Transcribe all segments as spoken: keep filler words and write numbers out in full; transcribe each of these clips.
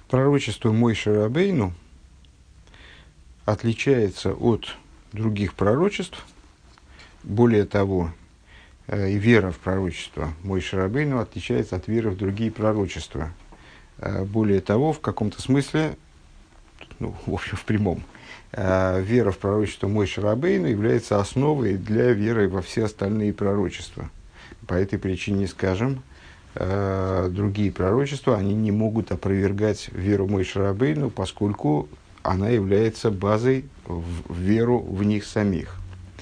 Пророчество Мойше Рабейну отличается от других пророчеств. Более того, э, и вера в пророчество Мойше Рабейну отличается от веры в другие пророчества. Э, более того, в каком-то смысле, ну, в общем, в прямом, э, вера в пророчество Мойше Рабейну является основой для веры во все остальные пророчества. По этой причине, скажем, э, другие пророчества, они не могут опровергать веру Мойше Рабейну, поскольку она является базой в, в веру в них самих.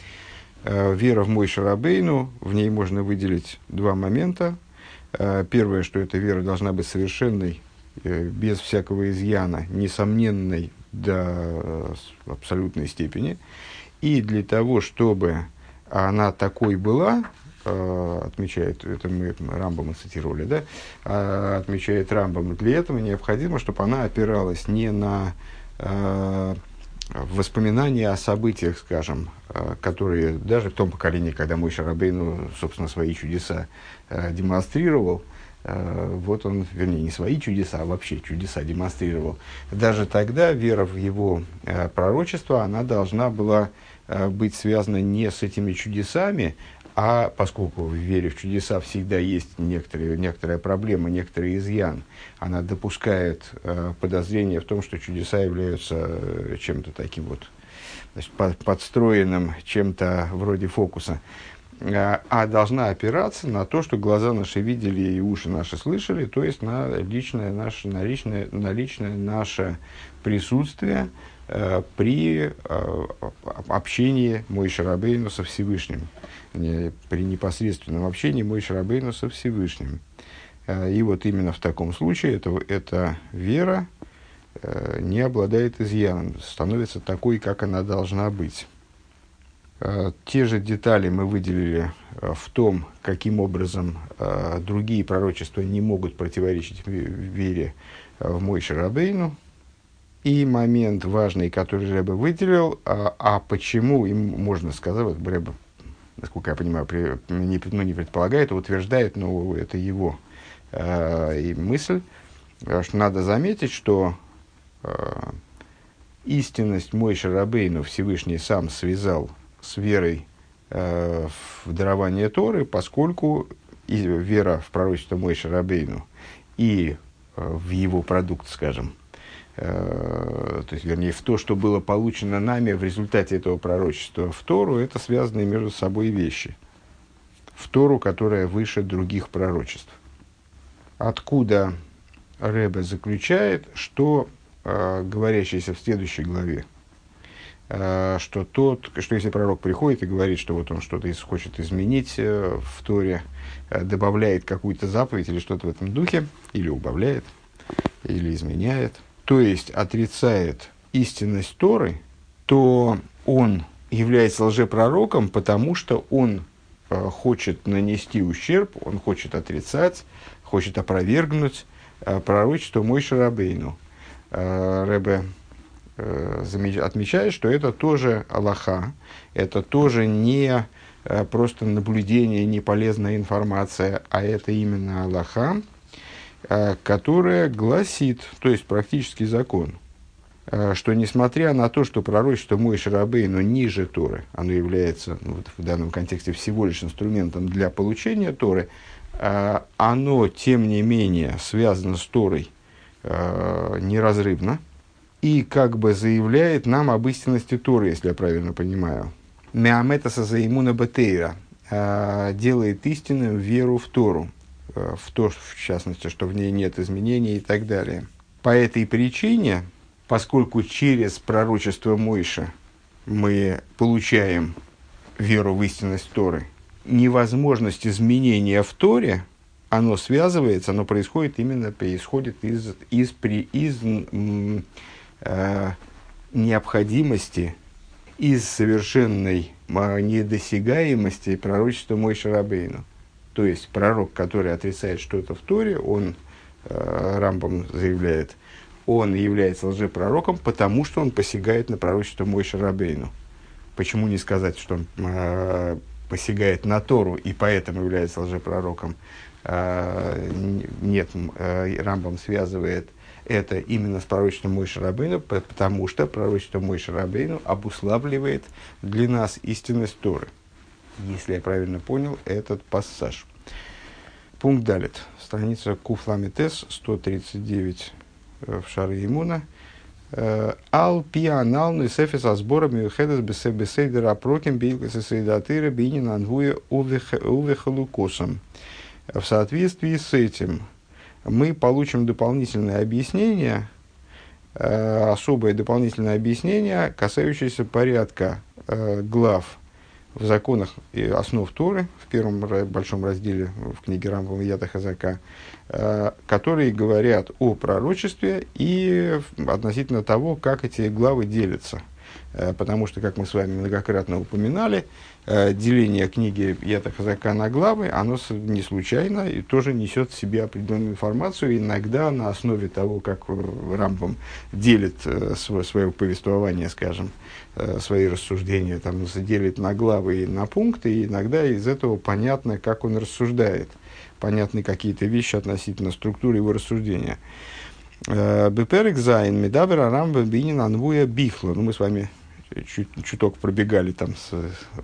Э, вера в Мойше Рабейну, в ней можно выделить два момента. Э, первое, что эта вера должна быть совершенной, э, без всякого изъяна, несомненной до э, абсолютной степени. И для того, чтобы она такой была, отмечает, это мы Рамбама цитировали, да, отмечает Рамбам, для этого необходимо, чтобы она опиралась не на э, воспоминания о событиях, скажем, э, которые даже в том поколении, когда Мойше Рабейну, собственно, свои чудеса э, демонстрировал, э, вот он, вернее, не свои чудеса, а вообще чудеса демонстрировал, даже тогда вера в его э, пророчество, она должна была э, быть связана не с этими чудесами, а поскольку в вере в чудеса всегда есть некоторые, некоторая проблема, некоторый изъян, она допускает э, подозрение в том, что чудеса являются э, чем-то таким вот, значит, под, подстроенным, чем-то вроде фокуса, э, а должна опираться на то, что глаза наши видели и уши наши слышали, то есть на личное наше, на личное, на личное наше присутствие э, при э, общении Мойше Рабейну со Всевышним. При непосредственном общении Мойше Рабейну со Всевышним. И вот именно в таком случае это, эта вера э, не обладает изъяном, становится такой, как она должна быть. Э, те же детали мы выделили э, в том, каким образом э, другие пророчества не могут противоречить вере э, в Мойше Рабейну. И момент важный, который Ребе выделил, а, а почему им можно сказать, вот Ребе, насколько я понимаю, при, не, ну, не предполагает, а утверждает, но это его э, и мысль, что надо заметить, что э, истинность Мойше Рабейну Всевышний сам связал с верой э, в дарование Торы, поскольку и вера в пророчество Мойше Рабейну и э, в его продукт, скажем, то есть, вернее, в то, что было получено нами в результате этого пророчества в Тору, это связанные между собой вещи. В Тору, которая выше других пророчеств. Откуда Ребе заключает, что, э, говорящееся в следующей главе, э, что, тот, что если пророк приходит и говорит, что вот он что-то из, хочет изменить э, в Торе, э, добавляет какую-то заповедь или что-то в этом духе, или убавляет, или изменяет, то есть отрицает истинность Торы, то он является лжепророком, потому что он э, хочет нанести ущерб, он хочет отрицать, хочет опровергнуть э, пророчество Мойше Рабейну. Э, Ребе э, замеч... отмечает, что это тоже алаха, это тоже не э, просто наблюдение, не полезная информация, а это именно алаха, которая гласит, то есть практический закон, что несмотря на то, что пророчество Мойше Рабейну ниже Торы, оно является, ну, вот в данном контексте всего лишь инструментом для получения Торы, оно, тем не менее, связано с Торой неразрывно и как бы заявляет нам об истинности Торы, если я правильно понимаю. Меаметаса заимуна бетейра делает истинным веру в Тору. В то, в частности, что в ней нет изменений и так далее. По этой причине, поскольку через пророчество Мойше мы получаем веру в истинность Торы, невозможность изменения в Торе, оно связывается, оно происходит именно, происходит из, из, из, из м, э, необходимости, из совершенной недосягаемости пророчества Мойше Рабейну. То есть пророк, который отрицает что-то в Торе, он, э, Рамбам заявляет, он является лжепророком, потому что он посягает на пророчество Мойше Рабейну. Почему не сказать, что он э, посягает на Тору и поэтому является лжепророком? Э, нет, э, Рамбам связывает это именно с пророчеством Моше Рабейну, потому что пророчество Моше Рабейну обуславливает для нас истинность Торы. Если я правильно понял этот пассаж. Пункт далит. Страница Куфламитес, сто тридцать девять в Шаре Имуна. Ал пианал несефис азбором юхедес бесейдера проким бейлкаса сейдатыра бейнин анвуя увехалукосом. В соответствии с этим мы получим дополнительное объяснение, особое дополнительное объяснение, касающееся порядка глав в законах и основ Торы, в первом большом разделе в книге Рамбам Яда Хазака, которые говорят о пророчестве и относительно того, как эти главы делятся. Потому что, как мы с вами многократно упоминали, деление книги Яда Хазака на главы, оно не случайно и тоже несет в себе определенную информацию. Иногда на основе того, как Рамбам делит свое повествование, скажем, свои рассуждения, там, делит на главы и на пункты, и иногда из этого понятно, как он рассуждает. Понятны какие-то вещи относительно структуры его рассуждения. Беперек зайн медабер арамба бинин анвуя бихла. Ну, мы с вами чуть, чуток пробегали там с,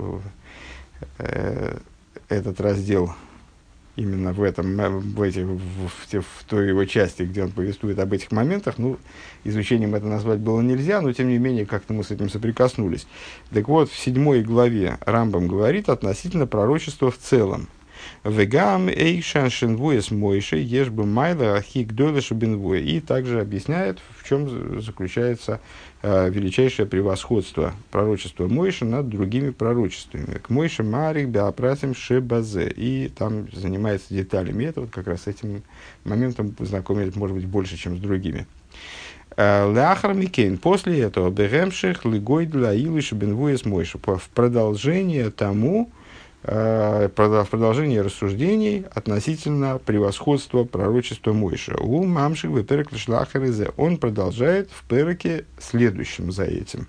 э, этот раздел именно в этом, в, эти, в, в, в той его части, где он повествует об этих моментах. Ну, изучением это назвать было нельзя, но тем не менее как-то мы с этим соприкоснулись. Так вот, в седьмой главе Рамбам говорит относительно пророчества в целом. Вегам эйшан шенвуес мойши ешбы майла ахик дойлеша бенвуя. И также объясняет, в чем заключается э, величайшее превосходство пророчества Мойши над другими пророчествами. К Мойше марик беапратим шебазе. И там занимается деталями. Это вот как раз с этим моментом знакомит, может быть, больше, чем с другими. Леахар микейн. После этого бегемших лигой для илыша бенвуес мойши. В продолжение тому, в продолжении рассуждений относительно превосходства пророчества Мойши. У мамших в перек лишлахарезе. Он продолжает в переке следующем за этим.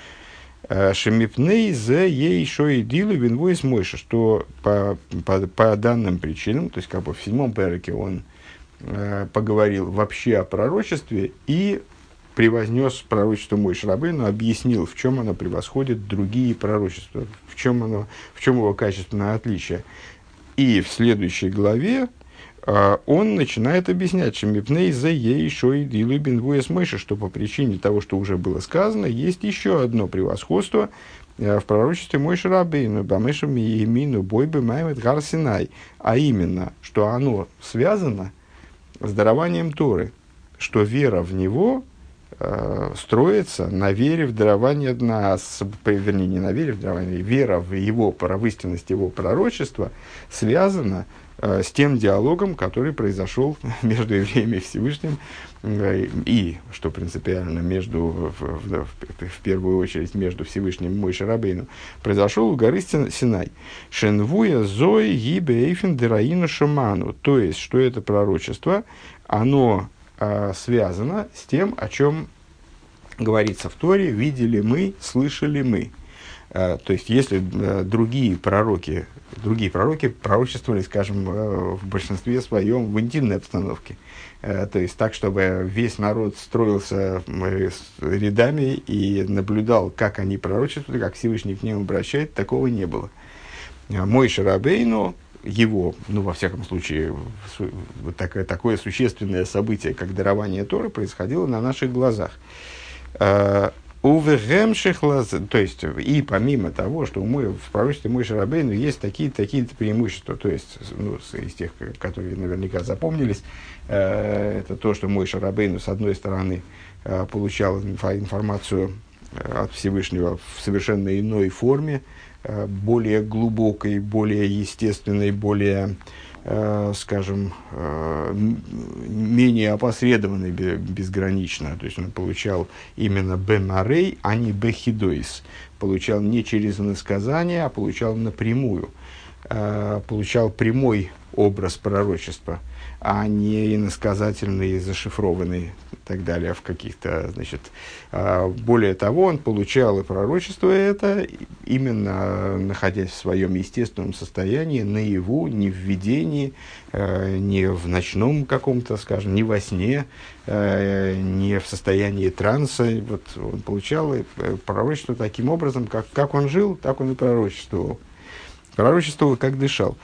Шемипней зе ей шо и дилу винвойс Мойши. Что по, по, по данным причинам, то есть как бы в седьмом переке он э, поговорил вообще о пророчестве и превознес пророчество Моше Рабейну, объяснил, в чем оно превосходит другие пророчества, в чем, оно, в чем его качественное отличие. И в следующей главе э, он начинает объяснять, что «Мипней зе ей шой дилу бенвуэс Мойши», что по причине того, что уже было сказано, есть еще одно превосходство э, в пророчестве Моше Рабейну, «Бамешем иемину бойбе маймет гар Синай», а именно, что оно связано с дарованием Торы, что вера в него строится на вере в дарование, на, вернее, не на вере в дарование, вера в его, в истинность его пророчества связана э, с тем диалогом, который произошел между евреями и Всевышним, э, и, что принципиально, между, в, в, в, в первую очередь, между Всевышним и Моше Рабейну, произошел у горы Синай. Шенвуя зой гибе эйфен дераину шаману. То есть, что это пророчество, оно связано с тем, о чем говорится в Торе: видели мы, слышали мы. То есть, если другие пророки, другие пророки пророчествовали, скажем, в большинстве своем в интимной обстановке, то есть так, чтобы весь народ строился рядами и наблюдал, как они пророчествуют, как Всевышний к ним обращает, такого не было. Моше Рабейну, его, ну, во всяком случае, вот такое, такое существенное событие, как дарование Торы, происходило на наших глазах. То есть, и помимо того, что у Мо, в пророчестве Моше Рабейну есть такие-то такие преимущества, то есть, ну, из тех, которые наверняка запомнились, это то, что Моше Рабейну, с одной стороны, получал информацию от Всевышнего в совершенно иной форме, более глубокой, более естественной, более, э, скажем, э, менее опосредованной безгранично. То есть он получал именно бемарей, а не бехидойс. Получал не через иносказание, а получал напрямую. Э, получал прямой образ пророчества. а не иносказательный, зашифрованный и так далее в каких-то, значит, более того, он получал и пророчество это, именно находясь в своем естественном состоянии, наяву, не в видении, не в ночном каком-то, скажем, не во сне, не в состоянии транса. Вот он получал пророчество таким образом, как, как он жил, так он и пророчествовал. Пророчествовал, как дышал.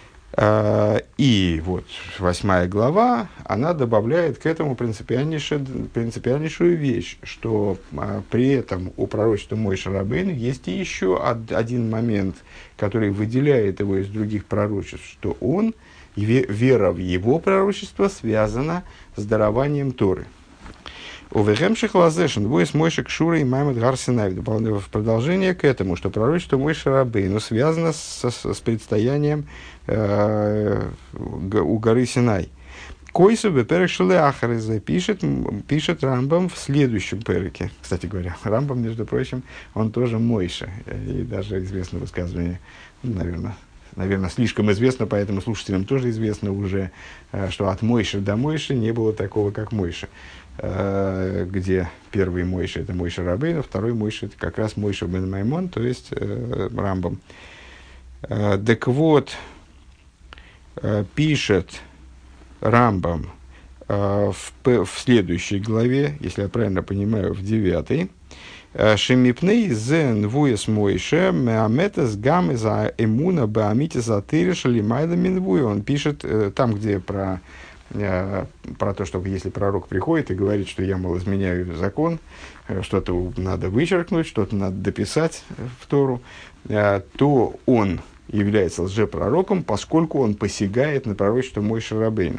И вот восьмая глава, она добавляет к этому принципиальнейшую, принципиальнейшую вещь, что а, при этом у пророчества Моше Рабейну есть и еще од, один момент, который выделяет его из других пророчеств, что он, вера в его пророчество связана с дарованием Торы. Увехемших лазешен, войс Мойше Кшура и Маймед Гарсинай. В продолжение к этому, что пророчество Моше Рабейну связано с, с, с предстоянием э, у горы Синай. Койсу беперек шелеахарезе пишет, пишет Рамбам в следующем переке. Кстати говоря, Рамбам, между прочим, он тоже Мойше. И даже известно высказывание, наверное, наверное, слишком известно, поэтому слушателям тоже известно уже, что от Мойши до Мойши не было такого, как Мойши. Где первый Мойша это Мойша Рабейну, второй Мойша это как раз Мойша бен Маймон, то есть э, Рамбам. Э, так вот, э, пишет Рамбам э, в, в следующей главе, если я правильно понимаю, в девятой, Шемипней зен вуес Мойше меаметес гам за эмуна баамитис атыриш лимайда минвуя. Он пишет э, там, где про про то, что если пророк приходит и говорит, что я, мол, изменяю закон, что-то надо вычеркнуть, что-то надо дописать в Тору, то он является лжепророком, поскольку он посягает на пророчество Моше Рабейну.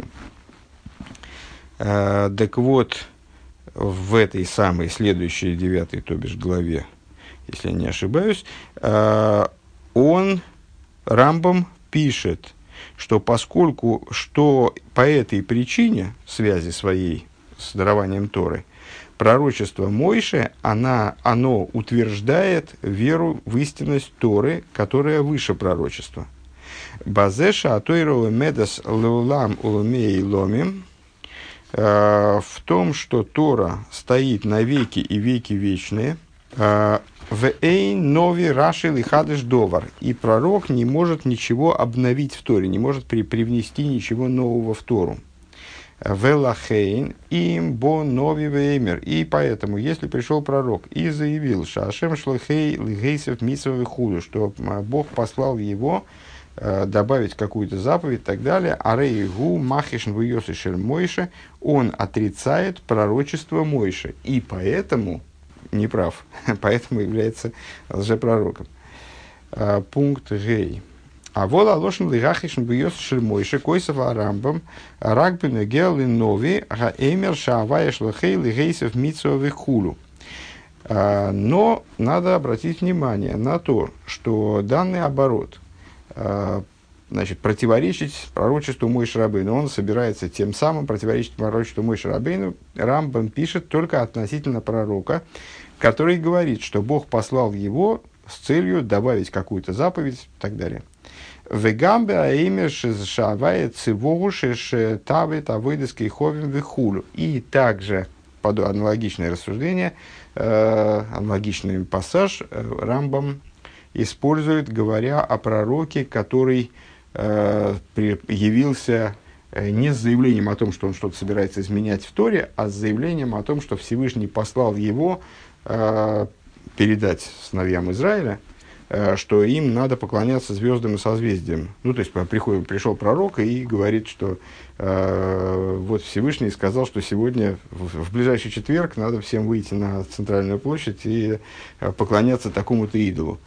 Так вот, в этой самой следующей девятой, то бишь, главе, если я не ошибаюсь, он, Рамбам, пишет, что поскольку, что по этой причине связи своей с дарованием Торы, пророчество Мойше, она, оно утверждает веру в истинность Торы, которая выше пророчества. Базеша атойрова медас леулам улумей ломим, в том, что Тора стоит на веки и веки вечные, в эйн нови рашил и хадыш довар. И пророк не может ничего обновить в Торе, не может при, привнести ничего нового в Тору. Велахейн им бо нови веймер. И поэтому, если пришел пророк и заявил, шашем шлахей лигейсев митсвы худу, что Бог послал его э, добавить какую-то заповедь и так далее, арейгу махишн вьосишель Мойше, он отрицает пророчество Мойше. И поэтому не прав, поэтому является лжепророком. А, пункт Гей. А вола лошен лигахишн бьёс шельмойше койсов арамбам рагбен гелин нови гаэмер шааваеш лахей лигейсов митсовых хулу. Но надо обратить внимание на то, что данный оборот, а, значит, противоречить пророчеству Моше Рабейну, он собирается тем самым противоречить пророчеству Моше Рабейну. Рамбам пишет только относительно пророка, который говорит, что Бог послал его с целью добавить какую-то заповедь и так далее. Вегамбе аимер шавает цивогу шеш тавит авойдеский ховим вихулю. И также, под аналогичное рассуждение, э, аналогичный пассаж э, Рамбам использует, говоря о пророке, который э, при, явился э, не с заявлением о том, что он что-то собирается изменять в Торе, а с заявлением о том, что Всевышний послал его э, передать сыновьям Израиля, э, что им надо поклоняться звездам и созвездиям. Ну, то есть приходит, пришел пророк и говорит, что э, вот Всевышний сказал, что сегодня, в, в ближайший четверг, надо всем выйти на центральную площадь и э, поклоняться такому-то идолу.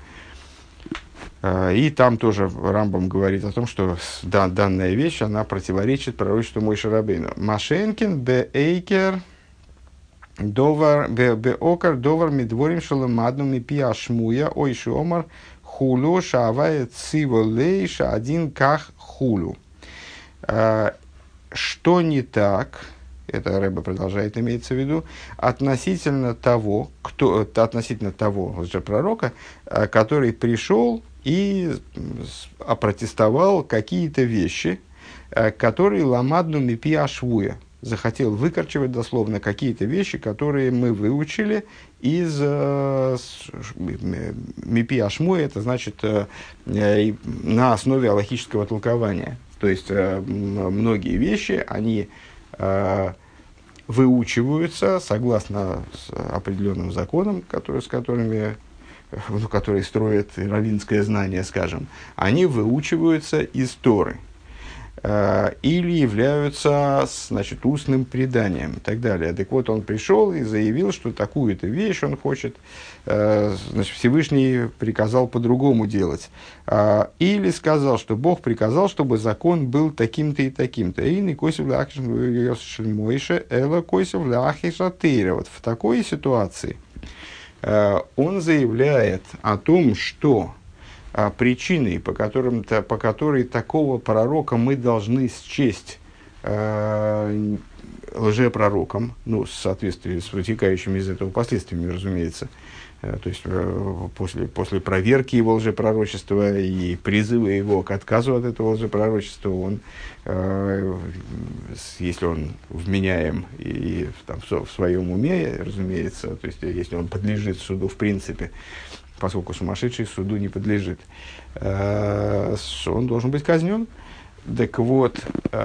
И там тоже Рамбам говорит о том, что да, данная вещь, она противоречит пророчеству Моше Рабейну. Машенкин бе эйкер довар бе окар довар медворим шаламадну мипи ашмуя ойши омар хулу шавая цива лейша один ках хулу. Что не так? Это Рэбе продолжает, имеется в виду, относительно того, кто, относительно того лжепророка, который пришел и опротестовал какие-то вещи, который ламадну мипи ашвуя, захотел выкорчевать дословно какие-то вещи, которые мы выучили из э, мипи ашмуя, это значит э, э, на основе алахического толкования. То есть э, многие вещи, они э, выучиваются согласно определенным законам, которые, с которыми, ну, которые строят раввинское знание, скажем, они выучиваются из Торы. Или являются, значит, устным преданием и так далее. Так вот, он пришел и заявил, что такую-то вещь он хочет, значит, Всевышний приказал по-другому делать. Или сказал, что Бог приказал, чтобы закон был таким-то и таким-то. И не косив Мойше, эла косив ляхишатейра. Вот в такой ситуации он заявляет о том, что причиной, по, которым, по которой такого пророка мы должны счесть э, лжепророком, ну, в соответствии с вытекающими из этого последствиями, разумеется, э, то есть э, после, после проверки его лжепророчества и призыва его к отказу от этого лжепророчества, он, э, если он вменяем и, там, в, в своем уме, разумеется, то есть если он подлежит суду в принципе, поскольку сумасшедший суду не подлежит, он должен быть казнен. Так вот,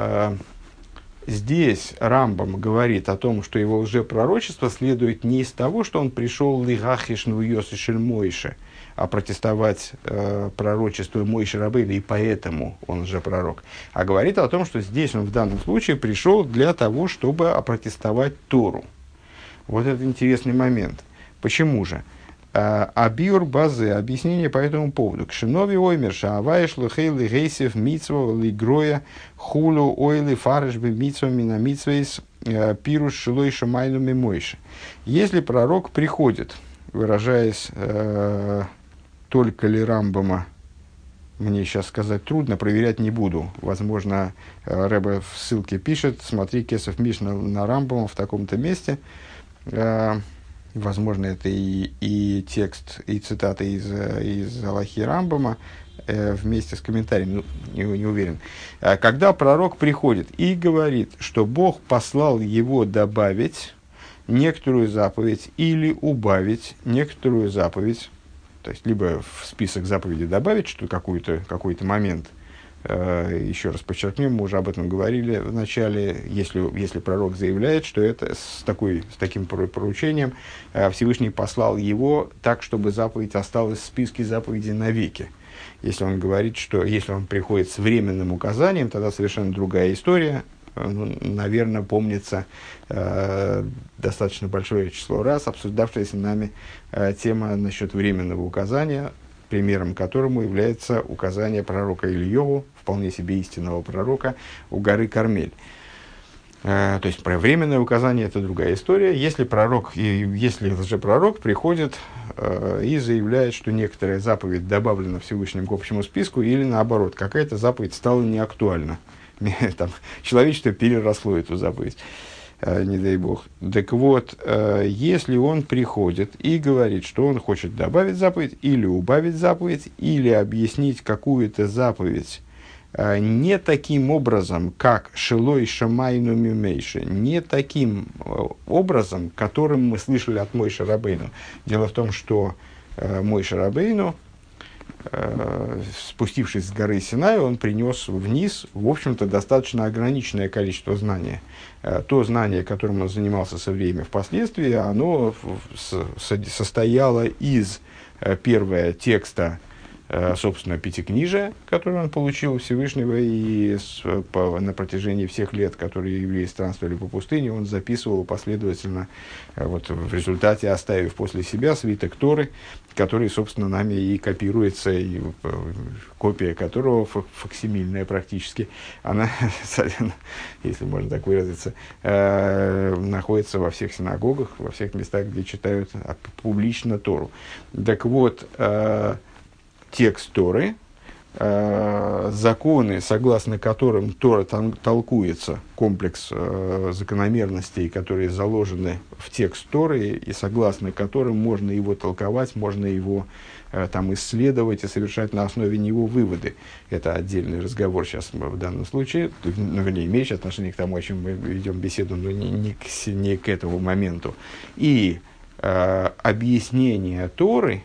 здесь Рамбам говорит о том, что его лжепророчество следует не из того, что он пришел лигахишну йосишель Мойше, а протестовать пророчеству Мойше Рабейну, и поэтому он лжепророк, а говорит о том, что здесь он в данном случае пришел для того, чтобы опротестовать Тору. Вот это интересный момент. Почему же? Абиур базы, объяснение по этому поводу. Кшинови оймерша, аваиш лухейли гейсев митцва лигроя хулу ойли фареш бы митцва мина митцвейс пируш шилой шамайну мимойши. Если пророк приходит, выражаясь э, только ли Рамбама, мне сейчас сказать трудно, проверять не буду. Возможно, Рэбе в ссылке пишет, смотри Кесов Мишна на Рамбама в таком-то месте. Э, Возможно, это и, и текст, и цитаты из, из Алахи Рамбама э, вместе с комментарием, ну, не, не уверен. Когда пророк приходит и говорит, что Бог послал его добавить некоторую заповедь или убавить некоторую заповедь, то есть либо в список заповедей добавить что какой-то, какой-то момент, еще раз подчеркнем, мы уже об этом говорили в начале, если, если пророк заявляет, что это с, такой, с таким поручением Всевышний послал его так, чтобы заповедь осталась в списке заповедей навеки. Если он говорит, что если он приходит с временным указанием, тогда совершенно другая история. Ну, наверное, помнится э, достаточно большое число раз обсуждавшаяся нами э, тема насчет временного указания, примером которому является указание пророка Ильеву, вполне себе истинного пророка, у горы Кармель. Э, то есть, про временное указание – это другая история. Если пророк, и, если лжепророк приходит э, и заявляет, что некоторая заповедь добавлена Всевышним к общему списку, или наоборот, какая-то заповедь стала неактуальна. Там, человечество переросло эту заповедь. Не дай бог. Так вот, если он приходит и говорит, что он хочет добавить заповедь, или убавить заповедь, или объяснить какую-то заповедь не таким образом, как шилой шамайну мимейши, не таким образом, которым мы слышали от Мойше Рабейну. Дело в том, что Мойше Рабейну, спустившись с горы Синай, он принес вниз, в общем-то, достаточно ограниченное количество знания. То знание, которым он занимался со временем впоследствии, оно состояло из первого текста, собственно, пятикнижия, который он получил у Всевышнего, и с, по, на протяжении всех лет, которые евреи странствовали по пустыне, он записывал последовательно, вот, в результате оставив после себя свиток Торы, который, собственно, нами и копируется, и копия которого, факсимильная практически, она, если можно так выразиться, находится во всех синагогах, во всех местах, где читают публично Тору. Так вот, текст Торы, э, законы, согласно которым Тора тол- толкуется, комплекс э, закономерностей, которые заложены в текст Торы, и согласно которым можно его толковать, можно его э, там исследовать и совершать на основе него выводы. Это отдельный разговор сейчас в данном случае, ну, вернее, имеющий отношение к тому, о чем мы ведем беседу, но не, не, к, не к этому моменту. И э, объяснение Торы,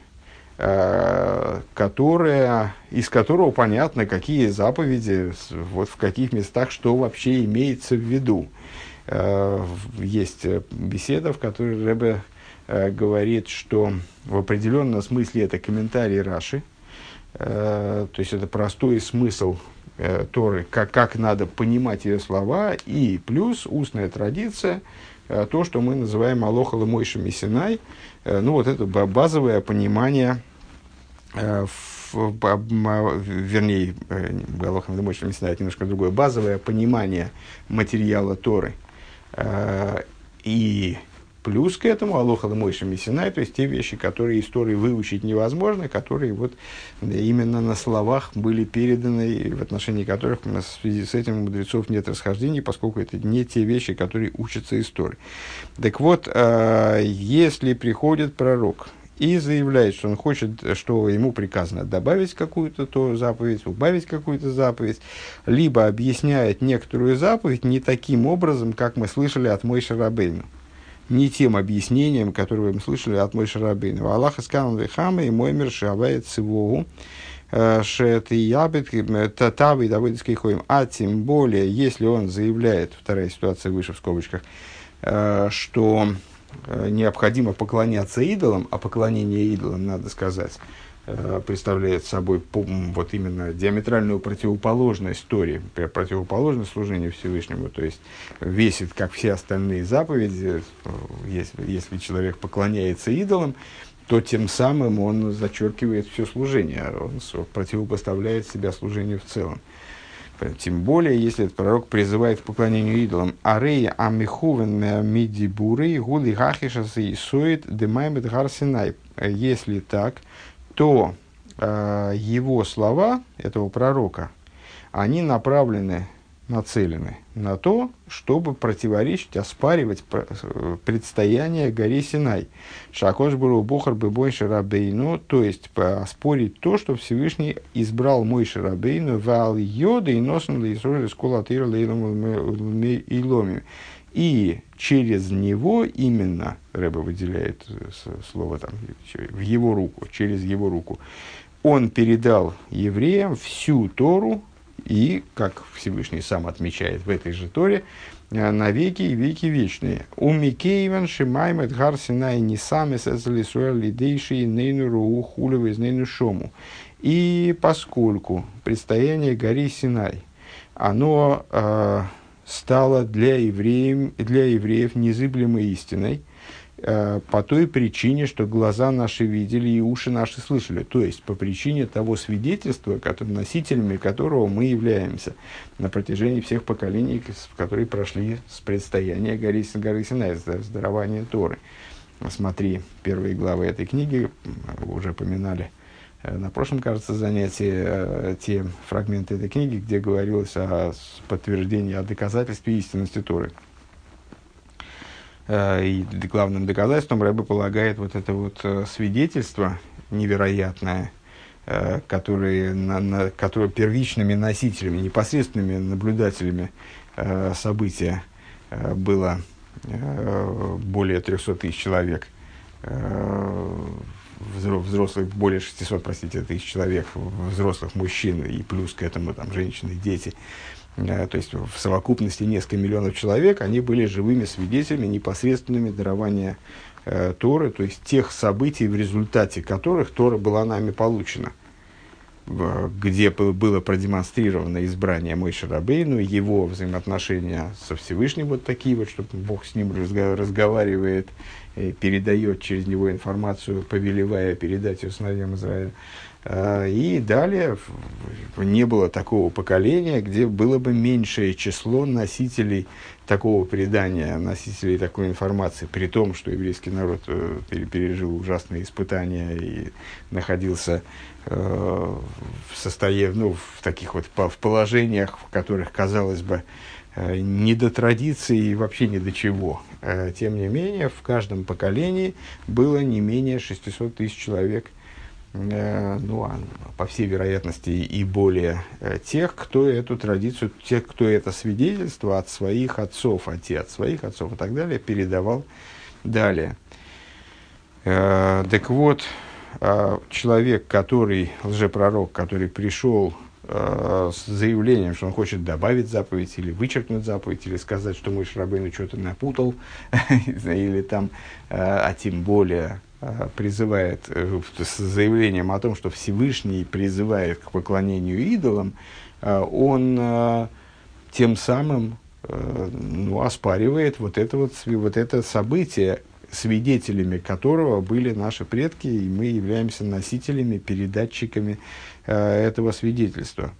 которое, из которого понятно, какие заповеди, вот в каких местах, что вообще имеется в виду. Есть беседа, в которой Ребе говорит, что в определенном смысле это комментарий Раши, то есть это простой смысл Торы, как, как надо понимать ее слова, и плюс устная традиция, то, что мы называем Алоха Лемойше Мисинай, ну вот это базовое понимание, в, вернее, Алоха Лемойше Мисинай, это немножко другое, базовое понимание материала Торы. И плюс к этому Алоха Лемойше Мисинай, то есть те вещи, которые из Торы выучить невозможно, которые вот именно на словах были переданы, и в отношении которых в связи с этим у мудрецов нет расхождений, поскольку это не те вещи, которые учатся из Торы. Так вот, если приходит пророк и заявляет, что он хочет, что ему приказано добавить какую-то то заповедь, убавить какую-то заповедь, либо объясняет некоторую заповедь не таким образом, как мы слышали от Мойше Рабейну, не тем объяснением, которое мы слышали от Мойше Рабейну. Аллах исканал вехама и мой мир шавает цивогу, шеты ябет татавы давыдский хоим. А тем более, если он заявляет, вторая ситуация выше в скобочках, что необходимо поклоняться идолам, а поклонение идолам, надо сказать, представляет собой вот именно диаметральную противоположность Торе, противоположность служению Всевышнему, то есть весит, как все остальные заповеди. Если, если человек поклоняется идолам, то тем самым он зачеркивает все служение, он противопоставляет себя служению в целом. Тем более, если этот пророк призывает к поклонению идолам. Арей амихувен мидибуры гули хахишасы исоид демаймет гарсинай. Если так, то э, его слова, этого пророка, они направлены, нацелены на то, чтобы противоречить, оспаривать предстояние горе Синай. Шакош буру бухар бы Мойше Рабейну, то есть оспорить то, что Всевышний избрал Мойше Рабейну вал йода и носен лейсроль скола тира лейлом иломи. И через него именно, Ребе выделяет слово там, в его руку, через его руку, он передал евреям всю Тору, и, как Всевышний сам отмечает в этой же Торе, на веки и веки вечные. У Микееван Шимаймет Гарсинай не сами сазалисуэр лидейши нейну руу хулева из нейну шому. И поскольку предстояние горы Синай, оно э, стало для евреев, для евреев незыблемой истиной, по той причине, что глаза наши видели и уши наши слышали, то есть по причине того свидетельства, который, носителями которого мы являемся на протяжении всех поколений, которые прошли с предстояния горы, горы Синай, с дарования Торы. Смотри, первые главы этой книги, уже поминали на прошлом, кажется, занятии те фрагменты этой книги, где говорилось о подтверждении, о доказательстве истинности Торы. И главным доказательством Ребе полагает вот это вот свидетельство невероятное, которое, на, на, которое первичными носителями, непосредственными наблюдателями события было более трехсот тысяч человек, взрослых, более шестисот, простите, тысяч человек, взрослых мужчин, и плюс к этому там женщины, дети. То есть в совокупности несколько миллионов человек, они были живыми свидетелями, непосредственными дарования э, Торы, то есть тех событий, в результате которых Тора была нами получена, в, где было продемонстрировано избрание Мойше Рабейну, его взаимоотношения со Всевышним вот такие вот, что Бог с ним разго- разговаривает, передает через него информацию, повелевая передать ее сыновьям Израиля. И далее не было такого поколения, где было бы меньшее число носителей такого предания, носителей такой информации, при том, что еврейский народ пережил ужасные испытания и находился в состоянии, ну, в таких вот в положениях, в которых, казалось бы, не до традиции и вообще ни до чего. Тем не менее, в каждом поколении было не менее шестьсот тысяч человек, ну, а по всей вероятности и более, тех, кто эту традицию, тех, кто это свидетельство от своих отцов, отец от своих отцов и так далее, передавал далее. Так вот, человек, который, лжепророк, который пришел с заявлением, что он хочет добавить заповедь, или вычеркнуть заповедь, или сказать, что Моше Рабейну что-то напутал, или там, а тем более призывает с заявлением о том, что Всевышний призывает к поклонению идолам, он тем самым, ну, оспаривает вот это, вот, вот это событие, свидетелями которого были наши предки, и мы являемся носителями, передатчиками э, этого свидетельства.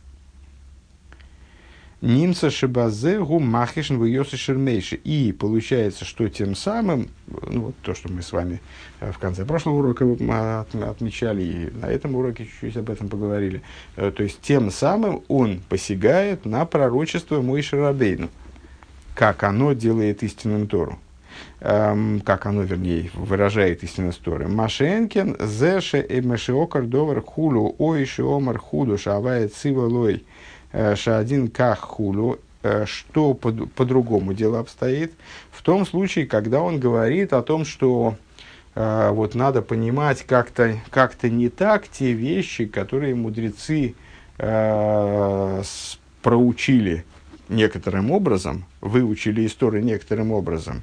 Нимца шибазе гу махишн в йосы шермейши. И получается, что тем самым, ну, вот то, что мы с вами в конце прошлого урока отмечали, и на этом уроке чуть-чуть об этом поговорили, э, то есть тем самым он посягает на пророчество Моше Рабейну, как оно делает истинным Тору. Um, как оно, вернее, выражает истинность Торы. Машенкин, зэше и мэшиокар довар хулу, ой шиомар худу, шавает сиволой, шаадин ках хулу. Что по- по-другому дело обстоит? В том случае, когда он говорит о том, что uh, вот надо понимать как-то, как-то не так те вещи, которые мудрецы uh, с- проучили некоторым образом, выучили из Торы некоторым образом,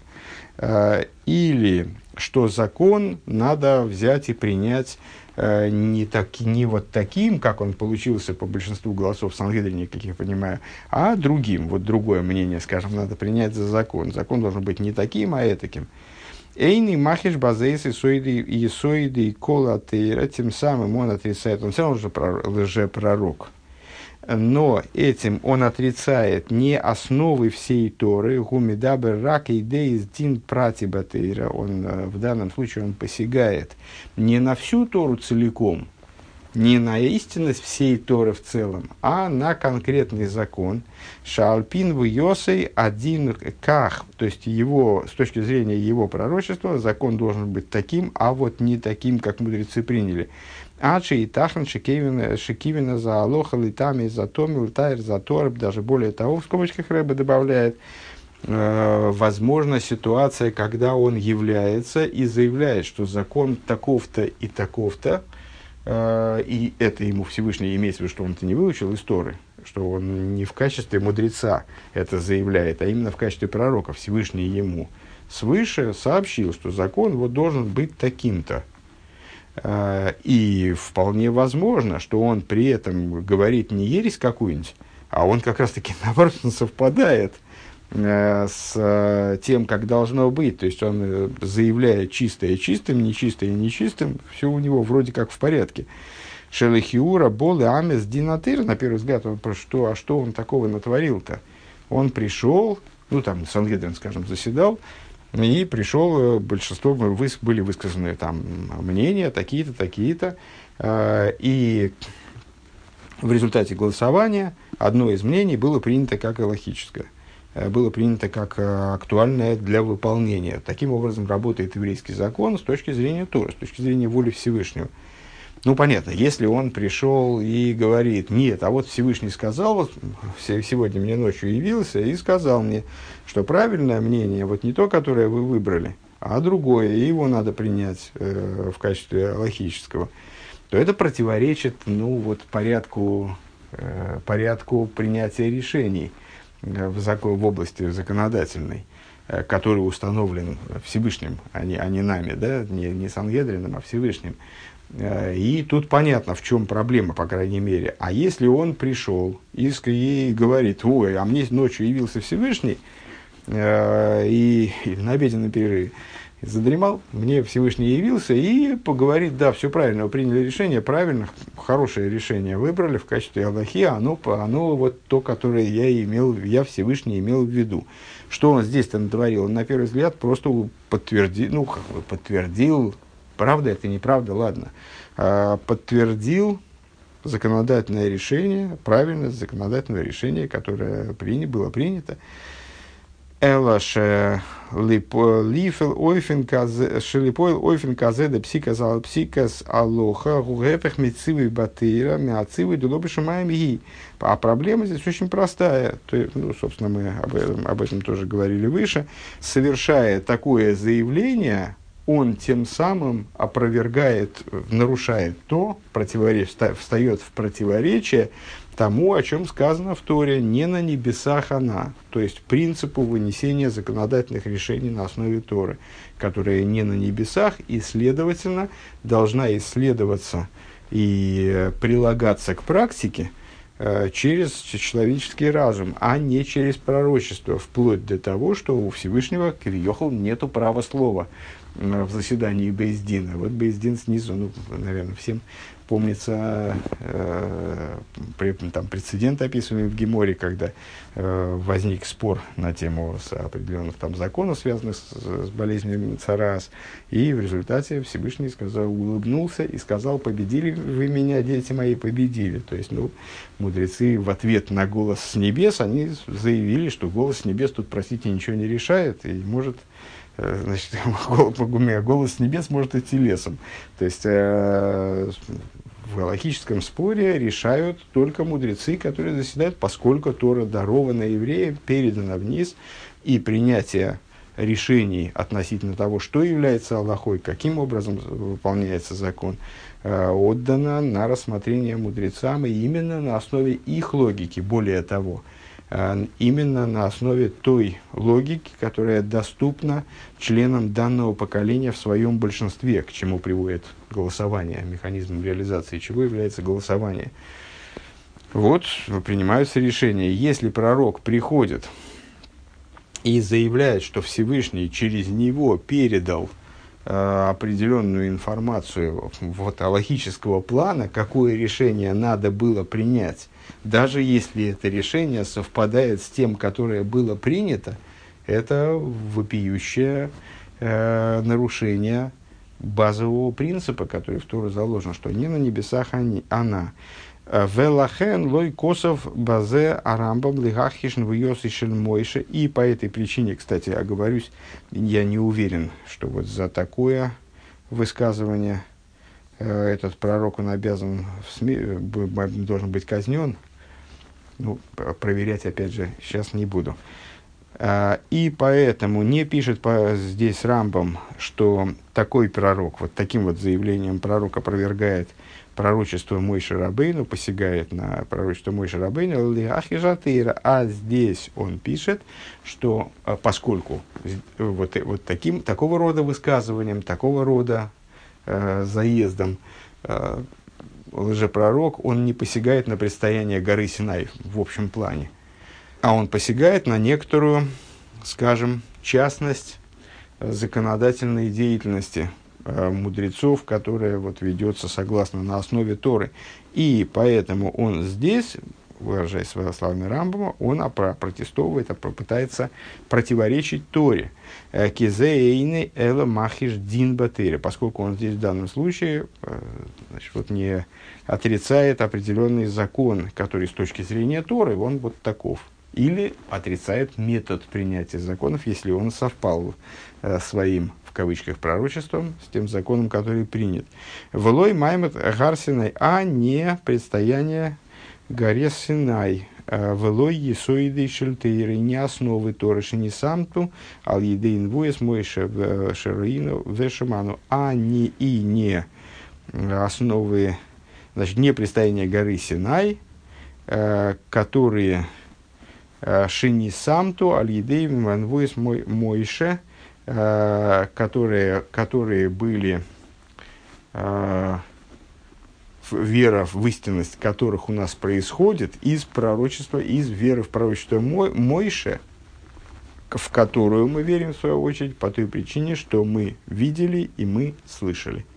или что закон надо взять и принять э, не, так, не вот таким, как он получился по большинству голосов в Сангедрине, как я понимаю, а другим. Вот другое мнение, скажем, надо принять за закон. Закон должен быть не таким, а этаким. Эйни махиш базейсы соиды и соиды и кола тейра, тем самым он отрицает, он все равно лжепророк. Но этим он отрицает не основы всей Торы, гумидабер рак идеи дин пратибатейра. Он в данном случае он посягает не на всю Тору целиком, не на истинность всей Торы в целом, а на конкретный закон. Шаалпин в Йосей один ках, то есть его, с точки зрения его пророчества, закон должен быть таким, а вот не таким, как мудрецы приняли. Ачи и тахан шикивина за алоха литами за томил тайр за торб, даже более того, в скобочках Рэбе добавляет, э, возможна ситуация, когда он является и заявляет, что закон таков-то и таков-то, э, и это ему Всевышний имеется в виду, что он это не выучил из Торы, что он не в качестве мудреца это заявляет, а именно в качестве пророка. Всевышний ему свыше сообщил, что закон вот должен быть таким-то. И вполне возможно, что он при этом говорит не ересь какую-нибудь, а он как раз-таки, наоборот, совпадает с тем, как должно быть. То есть он заявляет чистое чистым, нечистое нечистым, все у него вроде как в порядке. Шелехиура, Бол и Амес Динатыр, на первый взгляд, он, что, а что он такого натворил-то? Он пришел, ну там Сангедрин, скажем, заседал, и пришел, большинство были высказаны там мнения, такие-то, такие-то. И в результате голосования одно из мнений было принято как алахическое, было принято как актуальное для выполнения. Таким образом работает еврейский закон с точки зрения Торы, с точки зрения воли Всевышнего. Ну, понятно, если он пришел и говорит, нет, а вот Всевышний сказал, вот сегодня мне ночью явился и сказал мне, что правильное мнение, вот не то, которое вы выбрали, а другое, и его надо принять э, в качестве алахического, то это противоречит, ну, вот, порядку, э, порядку принятия решений в, закон, в области законодательной, э, который установлен Всевышним, а не, а не нами, да, не, не Сангедрином, а Всевышним. И тут понятно, в чем проблема, по крайней мере. А если он пришел и, и говорит, ой, а мне ночью явился Всевышний, э, и, и на обеденном перерыве, задремал, мне Всевышний явился и поговорит, да, все правильно, вы приняли решение, правильно, хорошее решение выбрали в качестве Аллахи, оно, оно вот то, которое я имел, я Всевышний имел в виду. Что он здесь-то натворил? Он, на первый взгляд, просто подтвердил, ну, как бы подтвердил, правда это, неправда, ладно, а, подтвердил законодательное решение, правильное законодательное решение, которое приня, было принято. Элаше лифел ойфен казе шелипойл ойфен казе де псикас ал псикас алоха гугепех мецивы батыра мяцивы дулобишумаем ги. А проблема здесь очень простая. То есть, ну, собственно, мы об этом, об этом тоже говорили выше. Совершая такое заявление, он тем самым опровергает, нарушает то, встает в противоречие тому, о чем сказано в Торе, не на небесах она, то есть принципу вынесения законодательных решений на основе Торы, которая не на небесах и, следовательно, должна исследоваться и прилагаться к практике э, через человеческий разум, а не через пророчество, вплоть до того, что у Всевышнего кавиохал нету права слова в заседании Бейс-Дина. Вот Бейс-Дин снизу, ну, наверное, всем помнится э, при, там, прецедент, описанный в Геморе, когда э, возник спор на тему определенных там, законов, связанных с, с болезнью Царас, и в результате Всевышний сказал, улыбнулся и сказал: победили вы меня, дети мои, победили. То есть, ну, мудрецы в ответ на голос с небес, они заявили, что голос с небес тут, простите, ничего не решает, и может... Значит, голос с небес может идти лесом. То есть, э, в галахическом споре решают только мудрецы, которые заседают, поскольку Тора дарована евреям, передана вниз, и принятие решений относительно того, что является Аллахой, каким образом выполняется закон, э, отдано на рассмотрение мудрецам, и именно на основе их логики. Более того, именно на основе той логики, которая доступна членам данного поколения в своем большинстве, к чему приводит голосование, механизмом реализации чего является голосование. Вот принимаются решения. Если пророк приходит и заявляет, что Всевышний через него передал э, определенную информацию вот, аллахического плана, какое решение надо было принять, даже если это решение совпадает с тем, которое было принято, это вопиющее э, нарушение базового принципа, который в Торе заложен, что не на небесах они, она. Велахен лой косов базе арамбам лигахишн вьосишель мойше. И по этой причине, кстати, оговорюсь, я не уверен, что вот за такое высказывание этот пророк, он обязан, в СМИ, должен быть казнен. Ну, проверять, опять же, сейчас не буду. И поэтому не пишет по, здесь Рамбам, что такой пророк, вот таким вот заявлением пророк опровергает пророчество Мойше Рабейну, посягает на пророчество Мойше Рабейну, а здесь он пишет, что поскольку вот, вот таким, такого рода высказыванием, такого рода э, заездом э, лжепророк, он не посягает на предстояние горы Синай в общем плане, а он посягает на некоторую, скажем, частность законодательной деятельности э, мудрецов, которая вот ведется согласно на основе Торы. И поэтому он здесь, выражаясь своими словами Рамбама, он опротестовывает, пытается противоречить Торе. Кизейны эла махиш дин батыре, поскольку он здесь в данном случае э, значит, вот не отрицает определенный закон, который с точки зрения Торы, он вот таков. Или отрицает метод принятия законов, если он совпал э, своим, в кавычках, пророчеством с тем законом, который принят. Влой маймет гарсинай, а не предстояние горе Синай. Влой есоиды шельтейры, не основы Торы шини самту, ал едейн вуэс мойше шероину вешаману, а не и не основы, значит, не предстояние горы Синай, э, которые Шини самту аль-едей ванвуис мойше, которые, которые были, э, вера в истинность которых у нас происходит из пророчества, из веры в пророчество Мойше, в которую мы верим, в свою очередь, по той причине, что мы видели и мы слышали.